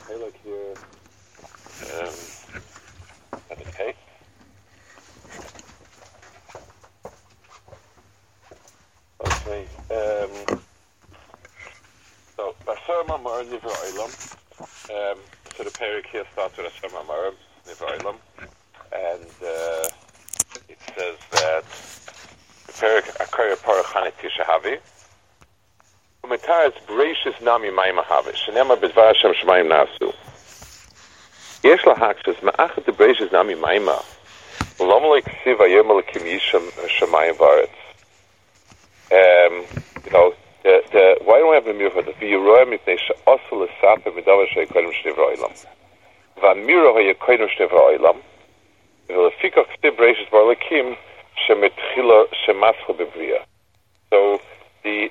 Chelik here. Okay. Okay. So Asar Mamar Nivra Olam. So the parak here starts with Asar Mamar Nivra Olam, and it says that the parak Akar Parachane Tishahavi. Umetaretz Bereishis Nami Mayim Havi. Shenema B'Dvar Hashem Shemayim Nasu. Yesh lahakshas ma'achet the Bereishis Nami Mayim. L'om lo yiksiv hayom elokim yisham Shemayim v'aretz. Why don't we have the mirror for the v'yiroa mipnei she'osu l'saper midavar she'yikodim shnivra olam. V'amiro ha'yikodim shnivra olam. V'lefikach ksiv Bereishis bar elokim she'metchila she'mascha b'briya. So the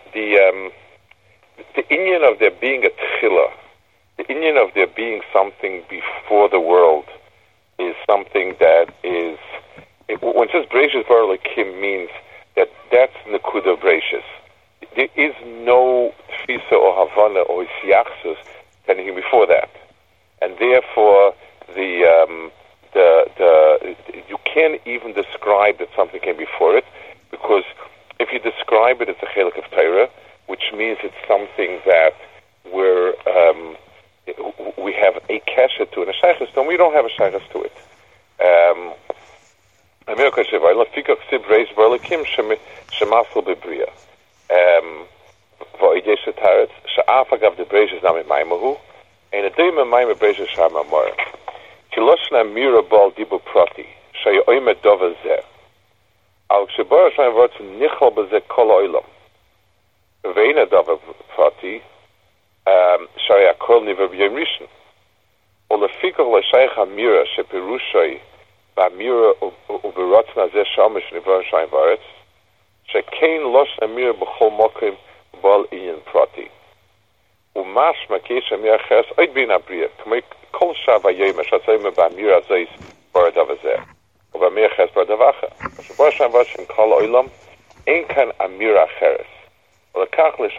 inyan of there being a tchila, the inyan of there being something before the world, is something that is, when it says Bereishis Bar Elokim, means that that's Nekuda Bereishis. There is no Tfisa or Havana or Isyachsus anything before that, and therefore you can't even describe that something came before it, because if you describe it, it's a chelik of Torah, which means it's something that we have a kesher to, and a shaychus to, and we don't have a shaychus to it. Ve'ena davar prati shari akol niver b'yom rishon. Ulefikach l'shayich hamira shepirushoi b'amira u'b'rotzna zeh shamish niver shayim v'aretz shekein losh hamira b'chol mokim b'al inyan prati. U'mash makesh hamira cheres oid bin abriya k'mei kol shav ha'yom ashatzayim b'amira zeis b'aradav zeh u'b'amira cheres b'aradav acher. Shebar shayim v'aretz shem kol oilam ein kan amira cheres. So he says over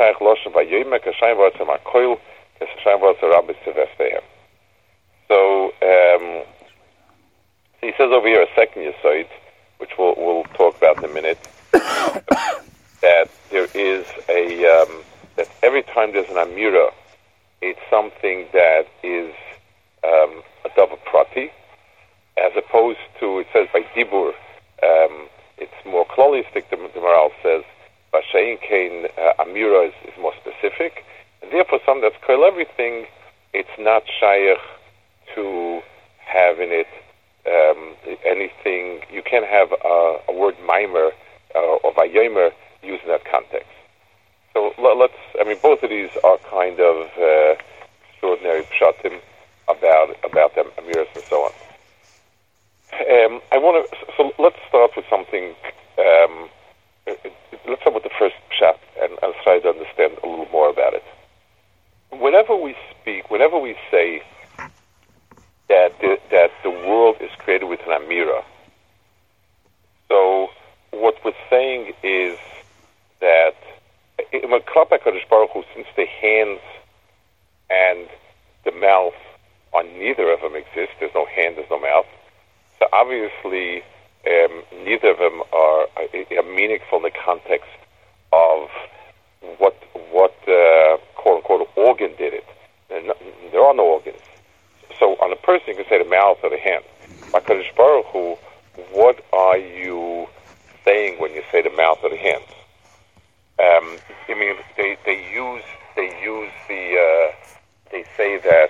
here a second Yesod, which we'll talk about in a minute, that there is that every time there's an Amira, it's something that is a Davar Prati, as opposed to, it says by Dibur, it's more klolistic, the Maral says, Vashayin Kain Amira is more specific, and therefore some that's called everything, it's not shaykh to have in it anything. You can't have a word maimer or vayomer used in that context. So both of these are kind of extraordinary pshatim about them, Amiras and so on. So let's start with something. Let's start with the first pshat, and I'll try to understand a little more about it. Whenever we say that the world is created with an amira, so what we're saying is that since the hands and the mouth on neither of them exist, there's no hand, there's no mouth, so obviously neither of them are meaningful in the context of what quote unquote organ did it. There are no organs. So on a person you can say the mouth or the hand. HaKadosh Baruch Hu, what are you saying when you say the mouth or the hand? They say that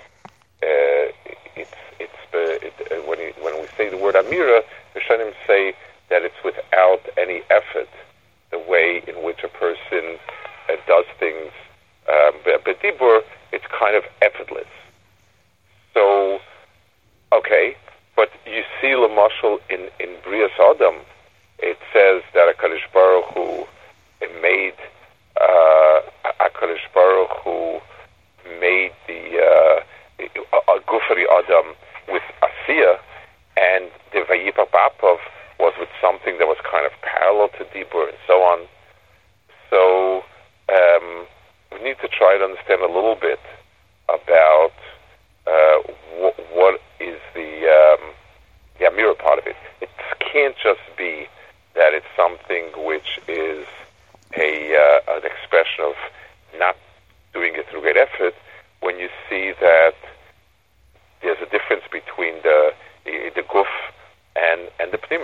when we say the word Amira, the Rishonim say that it's without any effort, the way in which a person does things. But Dibur, it's kind of effortless. So, okay, but you see Lamashal in Brias Adam, it says that HaKadosh Baruch Hu made the Gufari Adam with Asiya, and the Vayipa Bapov was with something that was kind of parallel to Dibur and so on. So we need to try to understand a little bit about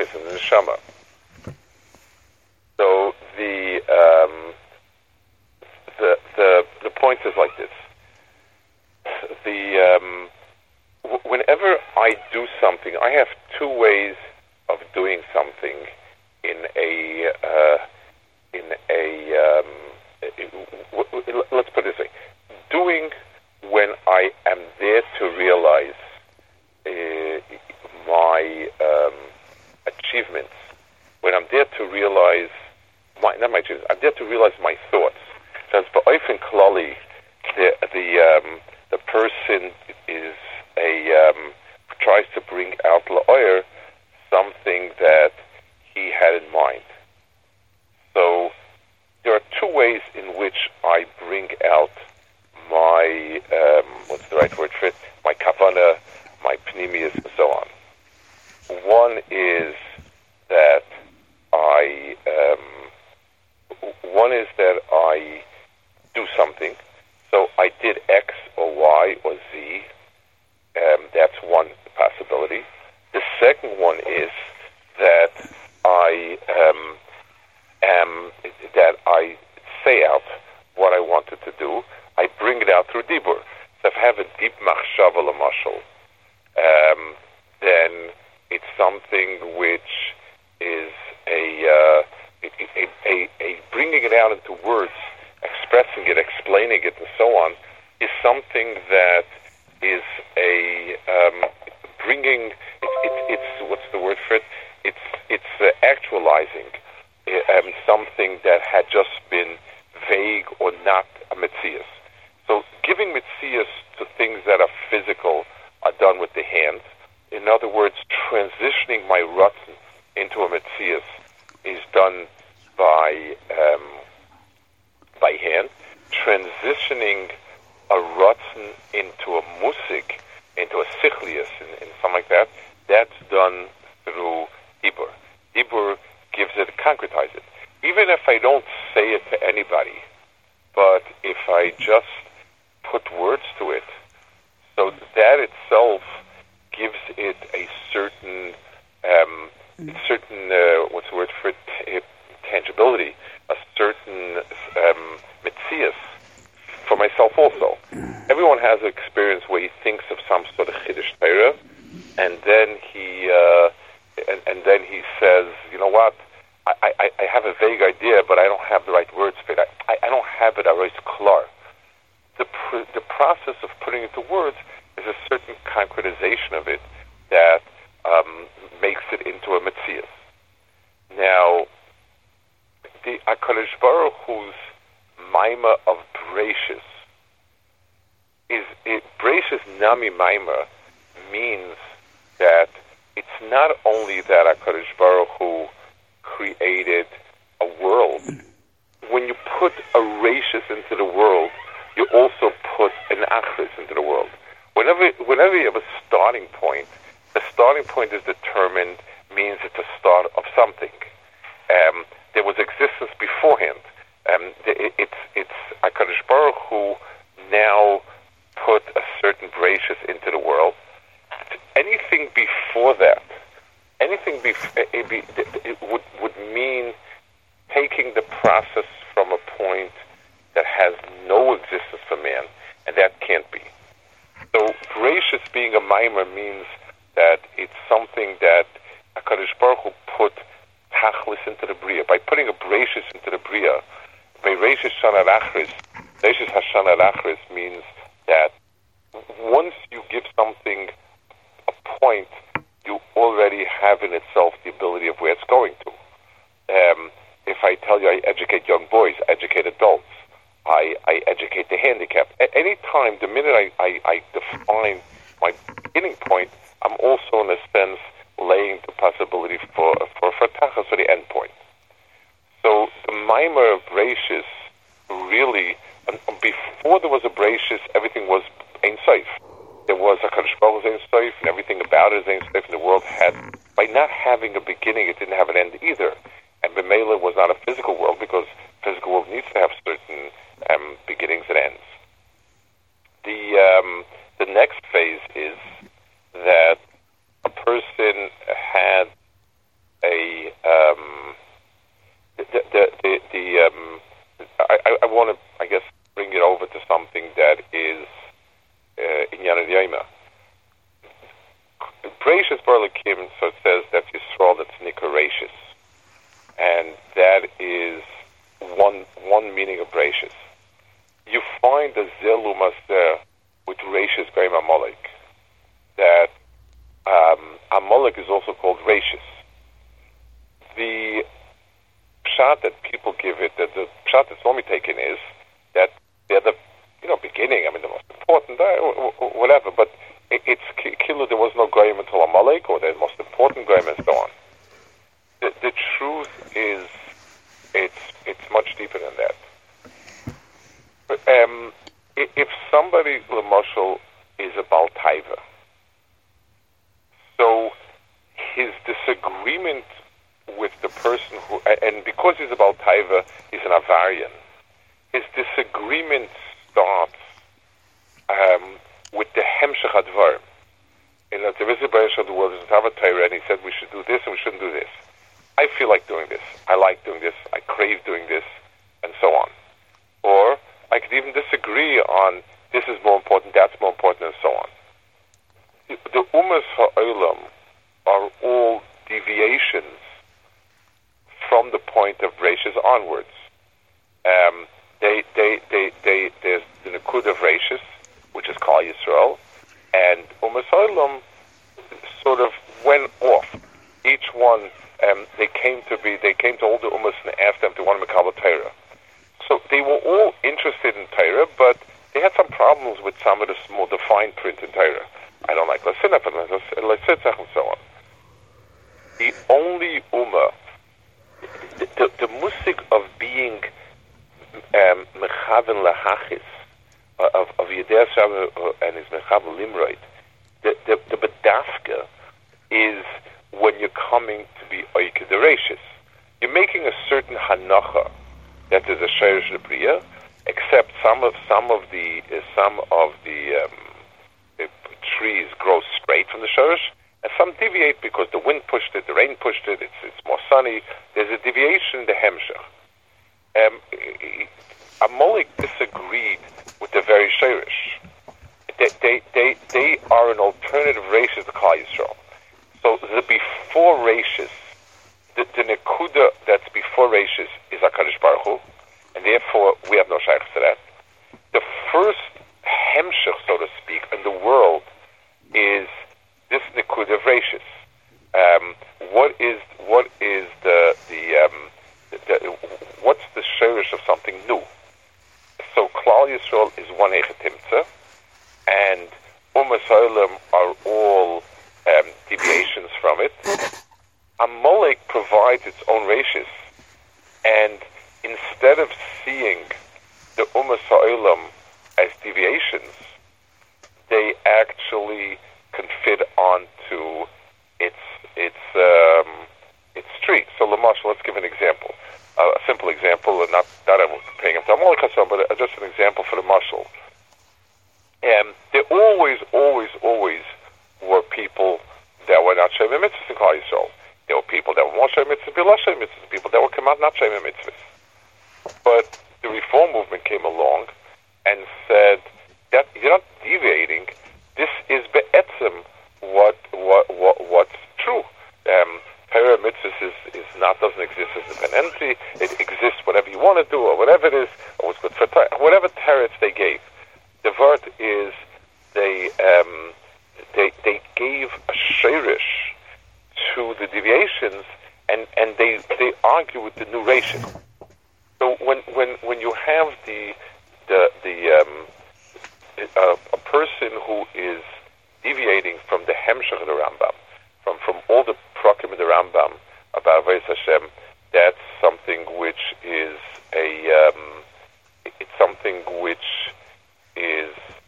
pnimis and the neshama. So the point is like this: whenever I do something, I have two ways of doing something let's put it this way: doing when I am there to realize my achievements, when I'm there to realize not my achievements, I'm there to realize my thoughts. So as ba'ofen klali, the person is tries to bring out la'oyer something that he had in mind. So there are two ways in which I bring out my what's the right word for it? My kavanah, my pnimius, and so on. One is that I do something. So I did X or Y or Z. That's one possibility. The second one is that I say out what I wanted to do. I bring it out through dibur. So if I have a deep machshava l'mashal, then it's something which is a bringing it out into words, expressing it, explaining it, and so on, is something that is a bringing. It's what's the word for it? It's actualizing something that had just been vague or not a metzias. So giving metzias to things that are physical are done with the hands. In other words, transitioning my rutzen into a metzias is done by hand. Transitioning a rutzen into a musik, into a sichlius, and something like that, that's done through dibur. Dibur gives it, concretize it. Even if I don't say it to anybody, but if I just put words to it, so that itself gives it a certain what's the word for it? Tangibility, a certain metzias for myself also. Everyone has an experience where he thinks of some sort of chiddush Torah, and then he says, you know what? I have a vague idea, but I don't have the right words for it. I don't have it arois klar. The process of putting it to words is a certain concretization of it that makes it into a metzias. Now, the HaKadosh Baruch Hu's maima of Breishis Breishis Nami Maima means that it's not only that HaKadosh Baruch Hu created a world. When you put a Reishis into the world, you also put an Achris into the world. Whenever you have a starting point, the starting point is determined, means it's a start of something. There was existence beforehand. It's HaKadosh Baruch Hu now put a certain Breishis into the world. Anything before that, it would mean taking the process from a point that has no existence for man, and that can't be. So Breishis being a mimer means that it's something that HaKadosh Baruch Hu put tachlis into the bria. By putting a Breishis into the bria, by Reishis Shana Achris, Reishis Hashana Achris means that once you give something a point, you already have in itself the ability of where it's going to. If I tell you I educate young boys, I educate adults, I educate the handicapped. At any time, the minute I define my beginning point, I'm also, in a sense, laying the possibility for tachas, for the end point. So the mimer of Breishis really, before there was a Breishis, everything was Ein Sof. There was a HaKadosh Baruch Hu Ein Sof, and everything about it is Ein Sof, and the world had, by not having a beginning, it didn't have an end either. And B'meila was not a physical world, because physical world needs to have certain beginnings and ends. The next phase is that a person had Tana Yoma. Breishis Barlakim, so it says that Yisrael, that's Nikar Reishis. And that is one meaning of Breishis. You find a Zelu Maseh with Reishis Goyim Amalek, that Amalek is also called Reishis. The pshat that people give it, that the pshat that's normally taken is that they're the beginning, the most important, whatever, but it's Kilu, there was no Goyim until Amalek, or the most important Goyim, and so on. The truth is, it's much deeper than that. If somebody, L'mashal, is a Baal Taiva, so his disagreement with the person who, and because he's a Baal Taiva, he's an Avarian, his disagreement starts with the Hemshech Advar. There is a Baruch of the world, there's a Torah, and he said we should do this and we shouldn't do this. I feel like doing this. I like doing this. I crave doing this, and so on. Or I could even disagree on this is more important, that's more important, and so on. The Umas Ha'olam are all deviations from the point of Reishis onwards. There's the Nakud of Reishis, which is Kal Yisrael, and Umas Ha'olam sort of went off. Each one, they came to all the Umas and asked them to want to Mekabel Torah. So they were all interested in Torah, but they had some problems with some of the more defined print in Torah. I don't like Lasinaf and Lasitzach and so on. The only Ummah, the musik of being Mechaven Lahachis, of Yedei Hashem and his Mechaven Limroid, the Bedafka is when you're coming to be Oike Dereshis. You're making a certain Hanacha that is a Sheirish Lebriya, except some of the trees grow straight from the Sheirish, and some deviate because the wind pushed it, the rain pushed it, it's more sunny. There's a deviation in the Hemshech. Amalek disagreed with the very Sheirish. They are an alternative Reishis to Klal Yisrael. So the before Reishis, the Nekuda that's before Reishis is HaKadosh Baruch Hu, and therefore we have no shaykhs to that. The first Hemshech, so to speak, in the world is this Nekuda of Reishis. What is what's the shirish of something new? So Klal Yisrael is one Echetimtza, and Umas Ha'olam are all deviations from it. Amalek provides its own Reishis, and instead of seeing the Umas Ha'olam as deviations, they actually can fit onto its tree. So Lamash, let's give an example, a simple example, and not I'm comparing him to Amalek Hashem, but just an example for the mashal. There always were people that were not Shemim Mitzvahs in Klal Yisrael. There were people that were more Shemim Mitzvahs, below Shemim Mitzvahs, people that were come out not Shemim Mitzvahs. But the Reform movement came along and said that you're not deviating. This is be'etzem what's true. Torah mitzvahs doesn't exist as independently. It exists whatever you want to do, or whatever it is, or what's good for whatever teretz they gave. The word is they gave a shirish to the deviations, and they argue with the new ratios. So when you have a person who is deviating from the Hemshech of the Rambam, from all the prakim of the Rambam about Avodas Hashem, that's something which is it's something which is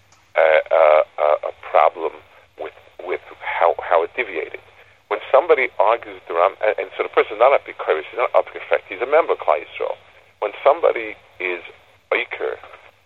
a problem with how it deviated. When somebody argues the Rambam, and so the person is not a Bikuris, he's not up to effect, he's a member of Klal Yisrael. When somebody is Oiker,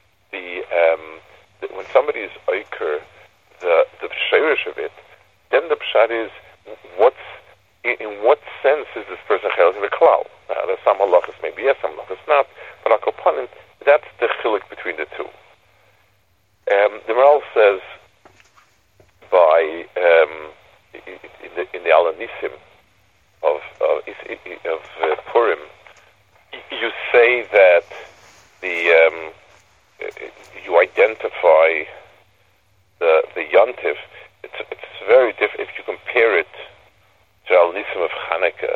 when somebody is Oiker, the shirish of it, then the pshat is in what sense is this person chelik of a klal? There's some halachas maybe yes, some halachas not, but that's the chilik between the two. The Maral says Yontif, it's very different if you compare it to Al Nisim of Hanukkah.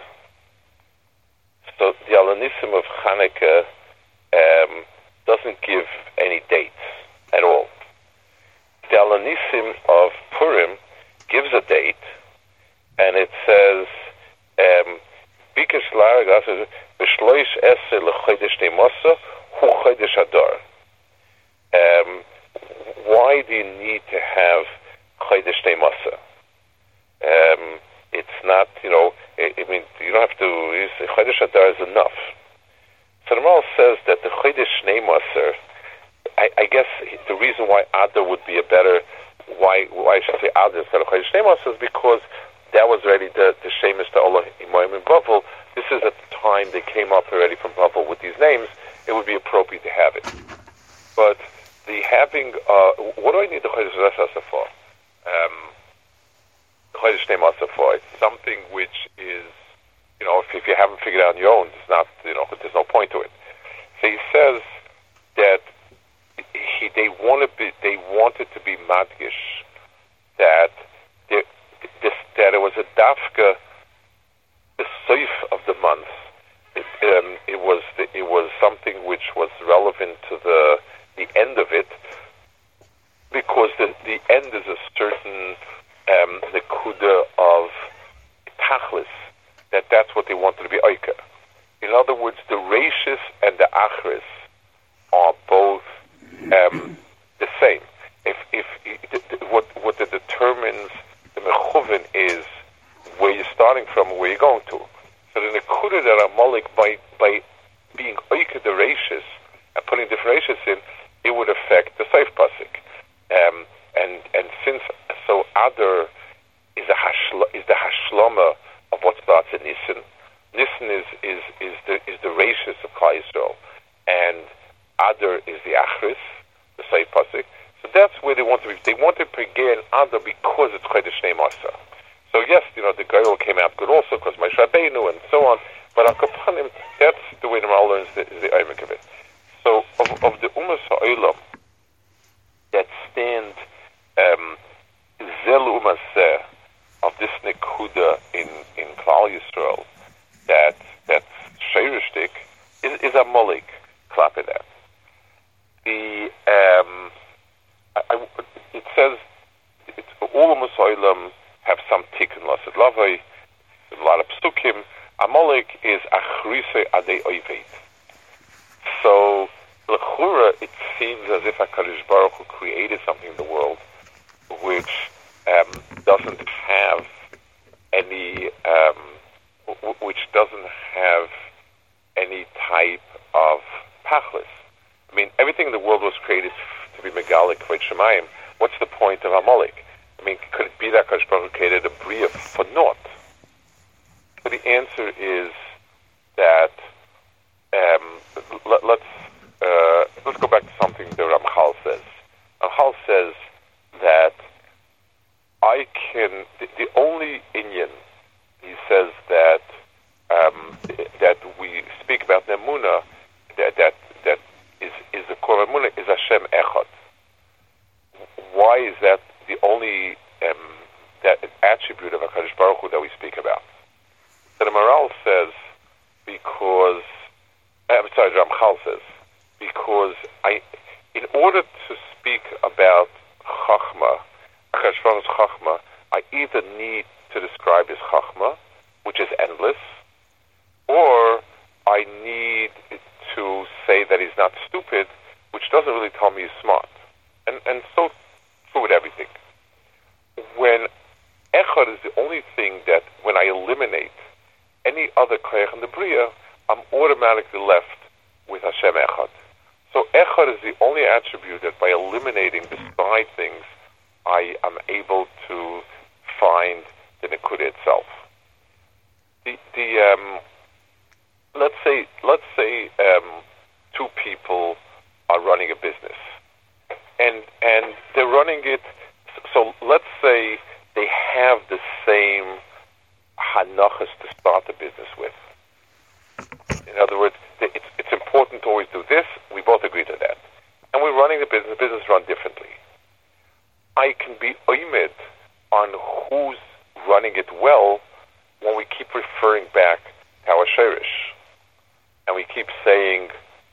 So the Al Nisim of Hanukkah doesn't give any dates at all. The Al Nisim of Purim gives a date, and it says, Bikesh Laragas B'shloish Eser L'chodesh Nemosa Hu Chodesh Adar. Why do you need to have Chodesh Nemosa? It's not, you don't have to, Chodesh Adar is enough. So the Maral says that the Chodesh Nemosa, I guess the reason why Adar would be a better, why should I say Adar instead of Chodesh Nemosa is because that was already the Shemus to Allah Imoim in Bavel. This is at the time they came up already from Bavel with these names. It would be appropriate to have it. But the having, what do I need the Chodesh Nemosa for? The Chodesh Nemosa for, it's something which is, if you haven't figured out on your own, it's not, there's no point to it. So he says that they wanted to be madgish that that it was a dafka, the seif of the month. It was something which was relevant to the end of it, because the end is a certain nekuda of tachlis, that's what they wanted to be oika. In other words, the reishis and the achris are both the same. What determines the mechuven is where you're starting from and where you're going to. So the nekuda that are molik by being oika the reishis and putting different reishis in, it would affect the seif pasuk. And since so Adar is the hashlama of what starts in Nisan. Nisan is the reishis of Klal Yisrael, and Adar is the achris, the seif pasuk. So that's where they want to be. They want to begin Adar because it's Chodesh Nemosa. So yes, the Goyal came out good also because Moshe Rabbeinu and so on. But Al Kapanim, that's the way the Maral learns the Eimek of it. So of the Umas Ha'olam that stand Zel Umaseh of this Nekuda in Klal Yisrael, that's Sheirishtik, is a Molik klape that. It says all the Musaylam have some tikkun lasid lavai, a lot of psukim. Amalek is achrise adei oived. So l'chura, it seems as if HaKadosh Baruch Hu created something in the world which doesn't have any type of tachlis. I mean, everything in the world was created to be megalik kvod shemayim. What's the point of Amalek? I mean, could it be that HaKadosh Baruch Hu created a bria for naught? So the answer is that let's go back to something the Ramchal says. Ramchal says that the only inyan, he says that we speak about Nemuna, that is the core Nemuna, is Hashem Echad. Why is that the only that attribute of HaKadosh Baruch Hu that we speak about? So the Maral says, Ramchal says, because in order to speak about Chachma, HaKadosh Baruch Hu's Chachma, I either need to describe his Chachma, which is endless, or I need to say that he's not stupid, which doesn't really tell me he's smart. And so true with everything. When Echad is the only thing that, when I eliminate any other Koyach in the Bria, I'm automatically left with Hashem Echad. So Echad is the only attribute that by eliminating the side things, I am able to find the Nekuda itself. Let's say two people are running a business, and they're running it. So let's say they have the same hanachas to start the business with. In other words, it's important to always do this. We both agree to that, and we're running the business. The business run differently. I can be oimid on who's running it well when we keep referring back to our shirish. And we keep saying,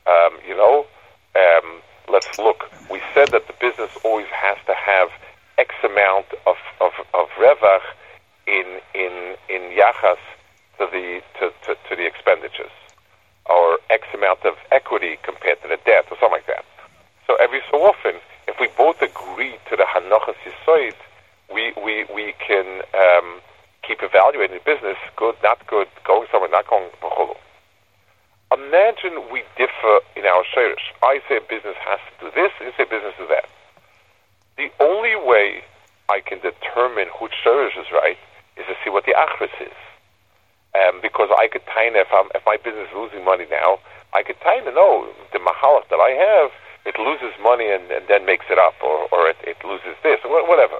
let's look. We said that the business always has to have X amount of revach in yachas to the expenditures, or X amount of equity compared to the debt, or something like that. So every so often, if we both agree to the Hanochas Yisoid, we can keep evaluating the business, good, not good, going somewhere, not going. Imagine we differ in our shirish. I say a business has to do this, and you say business do that. The only way I can determine which shirish is right is to see what the achris is. Because I could time if my business is losing money now, I could time to know the mahalach that I have, it loses money and then makes it up, or it loses this, or whatever.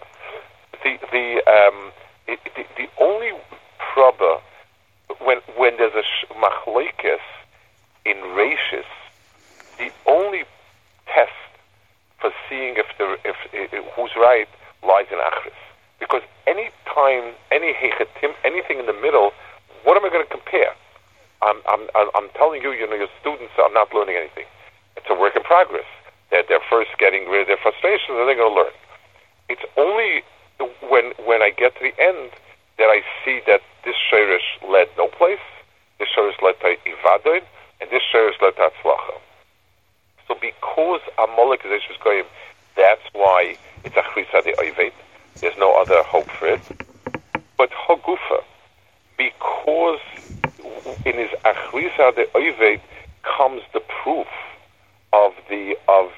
The only problem when there's a machlokes in reishis, the only test for seeing if who's right lies in achris. Because any time, any hechetim, anything in the middle, what am I going to compare? I'm telling you, your students are not learning anything. It's a work in progress. They're first getting rid of their frustrations, and they're going to learn. It's only when I get to the end that I see that this shirish led no place, this shirish led to ivadoin, and this shirish led to atzlacha. So because Amalek is Eishes Goyim, that's why it's achrisa de oived. There's no other hope for it. But Hagufa, because in his achrisa de oived comes the proof of the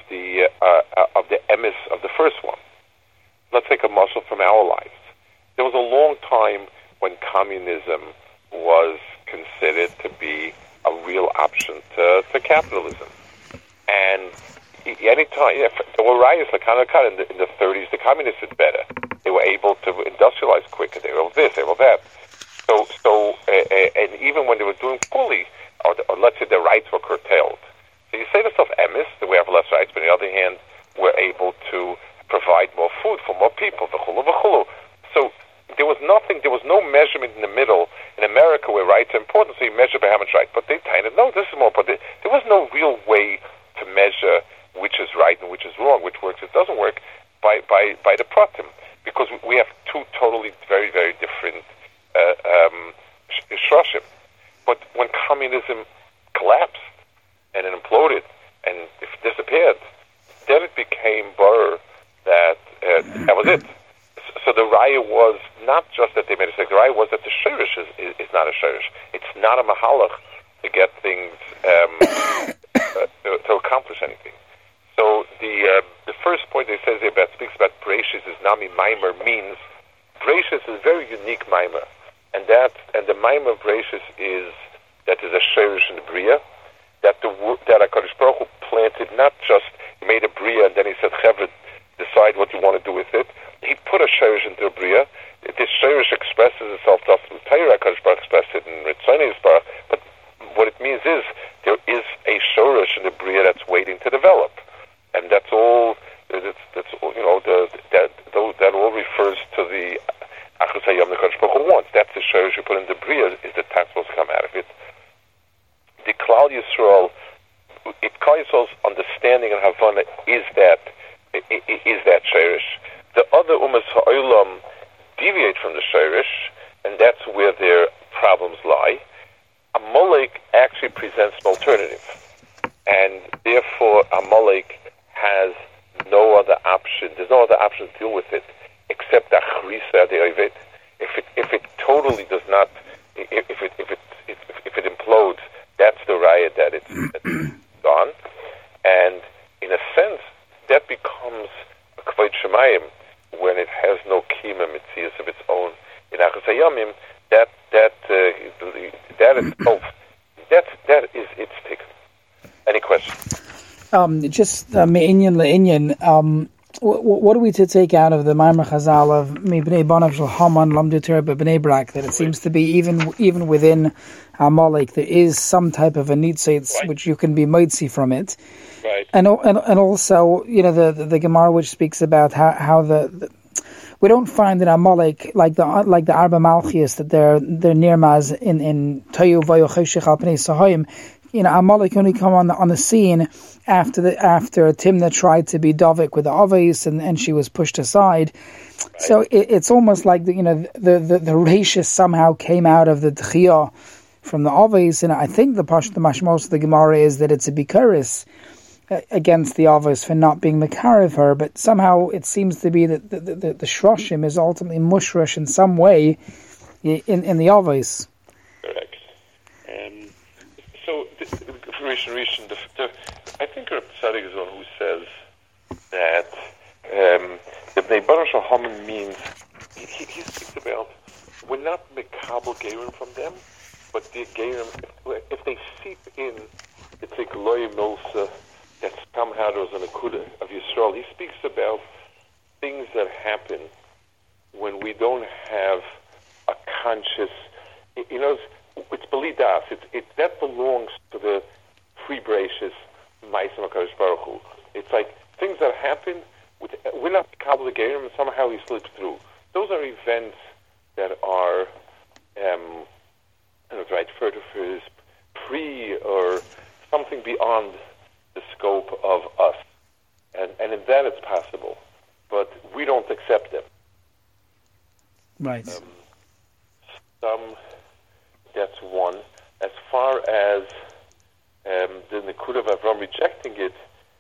emes of the first one. Let's take a muscle from our lives. There was a long time when communism was considered to be a real option to capitalism. And any time, there were riots like in the 30s, the communists did better. They were able to industrialize quicker. They were this, they were that. So, and even when they were doing poorly, or let's say their rights were curtailed. So you say to yourself, emes, that we have less rights, but on the other hand, we're able to provide more food for more people, v'chulu v'chulu. So there was no measurement in the middle. In America, where rights are important, so you measure by how much right. But they kind of, no, this is more important. There was no real way to measure which is right and which is wrong, which works, it doesn't work, by the pratim. Because we have two totally very, very different shroshim. But when communism collapsed and it imploded and it disappeared, then it became bar that that was it. So the raya was not just that they made a mistake. The raya was that the shirish is not a shirish. It's not a mahalach to get things to accomplish anything. So the first point they says about speaks about Bereshis is nami maimer, means Bereshis is a very unique maimer, and the maimer of Bereshis is that there's a shirish in the bria, that HaKadosh Baruch Hu planted, not just he made a bria and then he said, Chevra, decide what you want to do with it. He put a shirish into a bria. This shirish expresses itself just through Torah. HaKadosh Baruch Hu expressed it in Ritzoni Yisbarach. But what it means is there is a shirish in the bria that's waiting to develop, and that's all. That's all. That all refers to the Achus Hayom the HaKadosh Baruch Hu wants. That's the shirish you put in the bria. Is the tax supposed to come out of it? The Klal Yisrael, Klal Yisrael's understanding and Havana is that shirish. The other Umas Ha'olam deviate from the shirish, and that's where their problems lie. Amalek actually presents an alternative, and therefore Amalek has no other option. There's no other option to deal with it except achrisa de oived. If it totally does not, if it implodes, that's the raya that it's gone. And in a sense, that becomes a kvod shemayim when it has no kima mitzias of its own in Achos Hayomim. That itself, that is its tikkun. Any questions? Just me'inyan le'inyan. What are we to take out of the Maimer Chazal of Bnei Banav Shel Haman Lamdu Torah B'Bnei Brak, that it seems to be even within Amalek there is some type of a nitzitz, right, which you can be moitzi from it, right? And also the Gemara which speaks about how we don't find in Amalek like the Arba Malchias that they're nirmaz in Toyu Vayu Cheshech Al Pnei Sahoim. Amalek only come on the scene after Timnah tried to be Dovik with the Avos and she was pushed aside. Right. So it's almost like the Reishis somehow came out of the Tchiyah from the Avos, and I think the mashmos of the Gemara is that it's a bikuris against the Avos for not being Mekarev her, but somehow it seems to be that the Shroshim is ultimately mushrush in some way in the Avos. Correct. So, Rishon, I think Reb Tzaddik is one who says that the Bnei Baruch Haman means, he speaks about, we're not Mekabel Gerim from them, but the Gerim, if they seep in, it's a Gloy Milsa, that somehow there was an Akuda of Yisrael. He speaks about things that happen when we don't have a conscious, it's Belidas. That belongs to the pre-Bereshis Ma'aseh HaKadosh Baruch Hu. It's like things that happen, we're not Kabbalah Gerim, and somehow he slips through. Those are events that are, right, for pre or something beyond the scope of us. And in that it's possible. But we don't accept them. Right. That's one. As far as the Nikud of Avram rejecting it,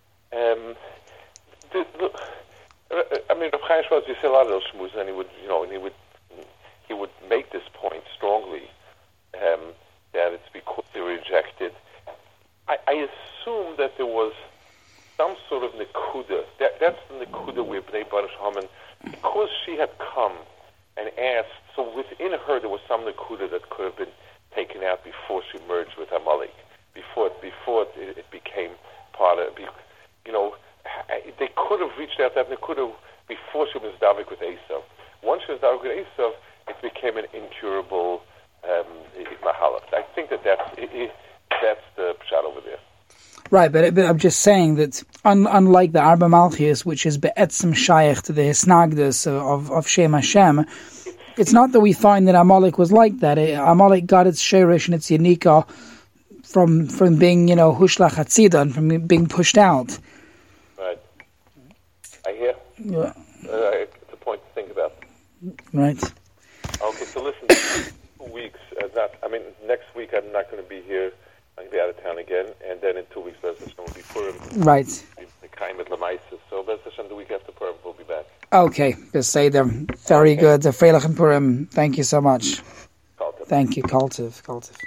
Rav Chaim Shmuel used to say a lot of those shmuz, and he would make this point strongly that it's because they rejected. I assume that there was some sort of Nikuda. That's the Nikuda where Bnei Baruch Haman, because she had come and asked, so within her there was some Nikuda that could have been taken out before she merged with Amalek, before it became part of, they could have reached out that Nikuda before she was Davik with Esav. Once she was Davik with Esav, it became an incurable Mahala. I think that's the pshat over there. Right, but I'm just saying that unlike the Arba Malchias, which is be'etzem shayach to the Hisnagdas of Shem Hashem, it's not that we find that Amalek was like that. Amalek got its sherish and its yanika from being, hushlach hatzidan, from being pushed out. Right. I hear. Yeah. It's a point to think about. Right. Okay, so listen, 2 weeks, next week I'm not going to be here. I'm going to be out of town again, and then in 2 weeks, Bez Hashem will be Purim. Right. The Kaimet Lamaisa. So Bez Hashem, the week after Purim, we'll be back. Okay, Beseder. Very good. The Freilach and Purim. Thank you so much. Kaltiv. Thank you, Kaltiv.